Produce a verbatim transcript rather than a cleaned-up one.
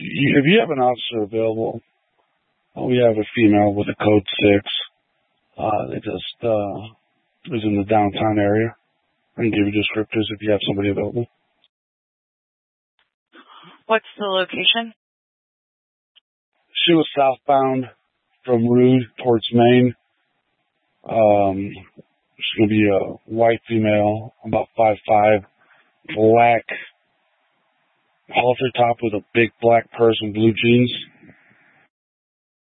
you, if you have an officer available, oh, we have a female with a code six. Uh, they just uh, is in the downtown area. I can give you descriptors if you have somebody available. What's the location? She was southbound from Rude towards Maine. Um, she's going to be a white female, about five five, black halter top with a big black purse and blue jeans.